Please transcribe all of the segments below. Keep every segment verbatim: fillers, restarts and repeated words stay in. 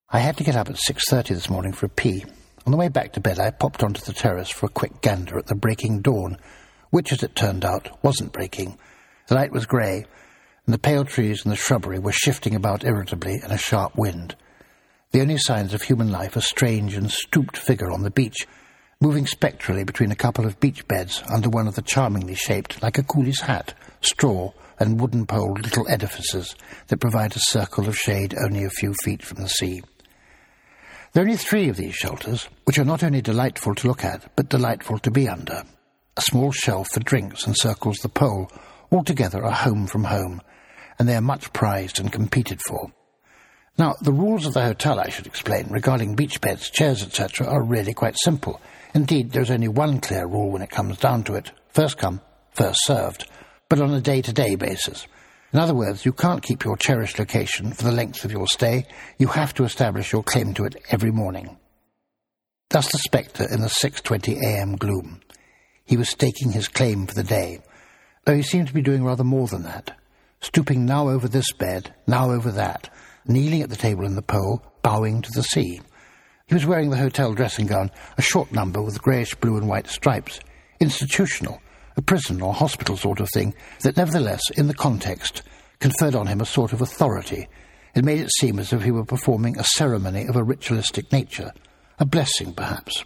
I had to get up at six thirty this morning for a pee. On the way back to bed, I popped onto the terrace for a quick gander at the breaking dawn, which, as it turned out, wasn't breaking. The night was grey, and the pale trees and the shrubbery were shifting about irritably in a sharp wind. The only signs of human life a strange and stooped figure on the beach, moving spectrally between a couple of beach beds under one of the charmingly shaped, like a coolie's hat, straw and wooden-poled little edifices that provide a circle of shade only a few feet from the sea. There are only three of these shelters, which are not only delightful to look at, but delightful to be under. A small shelf for drinks encircles the pole, altogether a home from home, and they are much prized and competed for. Now, the rules of the hotel, I should explain, regarding beach beds, chairs, et cetera, are really quite simple. Indeed, there is only one clear rule when it comes down to it: first come, first served, but on a day-to-day basis. In other words, you can't keep your cherished location for the length of your stay. You have to establish your claim to it every morning. Thus the spectre in the six twenty a m gloom. He was staking his claim for the day, though he seemed to be doing rather more than that, stooping now over this bed, now over that, kneeling at the table in the pole, bowing to the sea. He was wearing the hotel dressing gown, a short number with greyish blue and white stripes, institutional, a prison or hospital sort of thing, that nevertheless, in the context, conferred on him a sort of authority. It made it seem as if he were performing a ceremony of a ritualistic nature, a blessing, perhaps.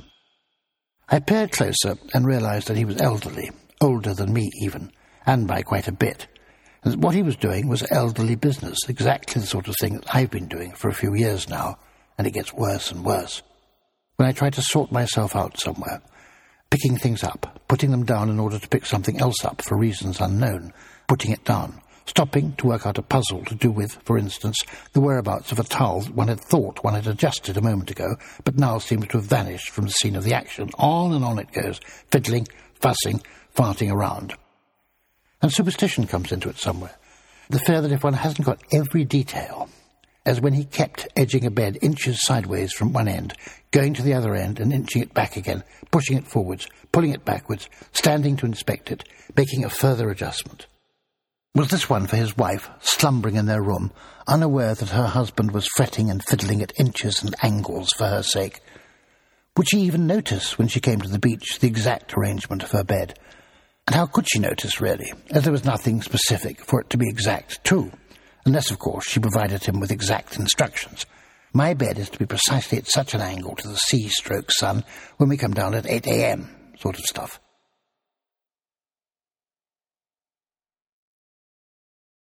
I peered closer and realised that he was elderly, older than me even, and by quite a bit, and that what he was doing was elderly business, exactly the sort of thing that I've been doing for a few years now, and it gets worse and worse. When I try to sort myself out somewhere, picking things up, putting them down in order to pick something else up for reasons unknown, putting it down, stopping to work out a puzzle to do with, for instance, the whereabouts of a towel that one had thought one had adjusted a moment ago, but now seems to have vanished from the scene of the action. On and on it goes, fiddling, fussing, farting around. And superstition comes into it somewhere. The fear that if one hasn't got every detail, as when he kept edging a bed inches sideways from one end, going to the other end and inching it back again, pushing it forwards, pulling it backwards, standing to inspect it, making a further adjustment. Was this one for his wife, slumbering in their room, unaware that her husband was fretting and fiddling at inches and angles for her sake? Would she even notice, when she came to the beach, the exact arrangement of her bed? And how could she notice, really, as there was nothing specific for it to be exact too? Unless, of course, she provided him with exact instructions. My bed is to be precisely at such an angle to the sea-stroke sun when we come down at eight a m, sort of stuff.